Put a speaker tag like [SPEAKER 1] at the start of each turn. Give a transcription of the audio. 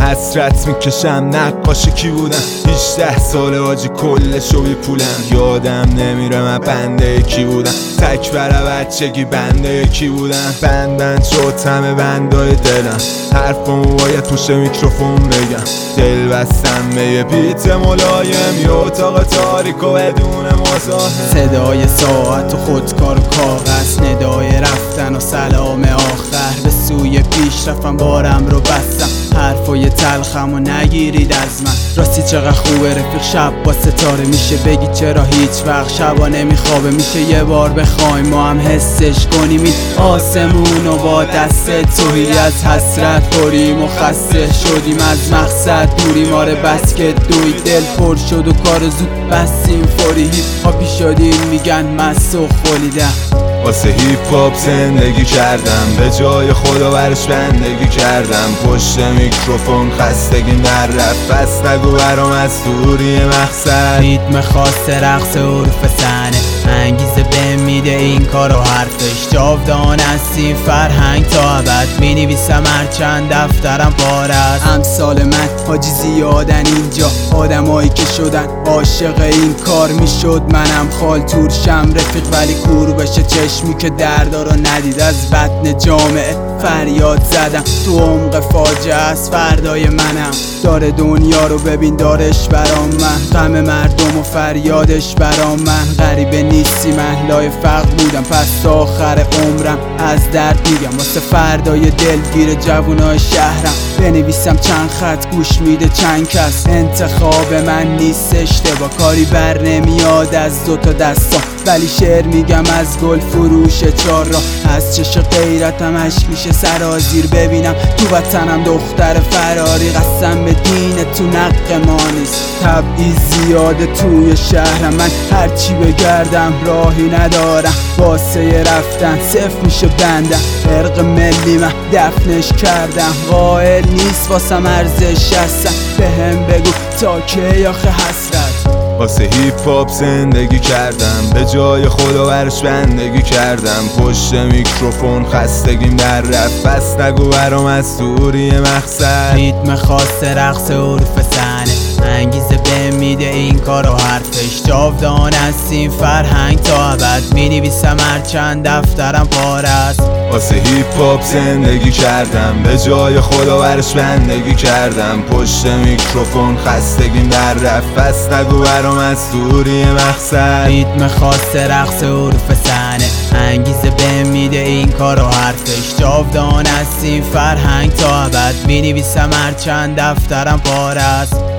[SPEAKER 1] حسرت میکشم نقاش کی بودم 18 ساله آجی کلشو بیپولم یادم نمیره من بنده کی بودم تک برا بچگی بنده کی بودم بند شد همه بندای دلم حرفمو باید پشت میکروفون بگم دل بستم به یه بیت ملایم یه اتاق تاریک و بدون مزاحم
[SPEAKER 2] صدای ساعت و خودکار و کاغذ ندای رفتن و سلام آخر به سوی پیش رفتم بارم رو بستم حرفای تلخم و نگیرید از من راستی چقدر خوبه رفیق شب با ستاره میشه بگی چرا هیچ وقت شبا نمیخوابه میشه یه بار بخوایم ما هم حسش کنیم این آسمون و با دست توهی از حسرت بریم و خسته شدیم از مقصد دوریم آره بس که دوی دل پر شد و کار زود بستیم فوری هیپ هاپی شدیم میگن مست و خولیدم
[SPEAKER 1] واسه هیپ هاپ زندگی کردم به جای خدا برش بندگی کردم پشت میکروفون خستگیم در رفت بس نگو برام از دوری مقصد
[SPEAKER 2] ریتم خاص رقص عرف سنه انگیزه بهم میده این کار و حرفش جاودان هستی فرهنگ تا ابد مینویسم هرچند دفترم پاره است امثال من حاجی زیادن اینجا آدمایی که شدن عاشق این کار میشد منم خالتور شم رفیق ولی کور بشه چشمی که دردا رو ندید از بطن جامعه فریاد زدم تو عمق فاجعه است فردای منم داره دنیا رو ببین دارش برام من غم مردم و فریادش برام من غریبه نیستی من لای فقر بودم پس تا آخر عمرم از درد میگم واسه فردای دلگیر جوونای شهرم بنویسم چند خط گوش میده چند کس انتخاب من نیست اشتباه کاری بر نمیاد از دوتا دستام ولی شعر میگم از گل فروش چار را از چش غیرتم عشق میشه سرازیر ببینم تو وطنم دختر فراری قسم به دین تو نق ما نیست تبعیض زیاده توی شهرم من هرچی بگردم راهی ندارم واسه رفتن صفر میشه بندم ارق ملی من دفنش کردم قائل نیست واسم ارزش هستم بهم بگو تا کی آخه حسرت
[SPEAKER 1] واسه هیپ هاپ زندگی کردم به جای خدا برش بندگی کردم پشت میکروفون خستگیم در رفت بس نگو برام از دوری مقصد
[SPEAKER 2] ریتم خاص رقص عرف سنه انگیزه بهم میده این کار و حرفش جاودان هستیم فرهنگ تا ابد مینویسم هرچند دفترم پاره است
[SPEAKER 1] واسه هیپ هاپ زندگی کردم به جای خدا برش بندگی کردم پشت میکروفون خستگیم در رفت بس نگو برام از دوری مقصد
[SPEAKER 2] ریتم خاص رقص عرف سنه انگیزه بهم میده این کار و حرفش جاودان هستیم فرهنگ تا ابد مینویسم هرچند دفترم پاره است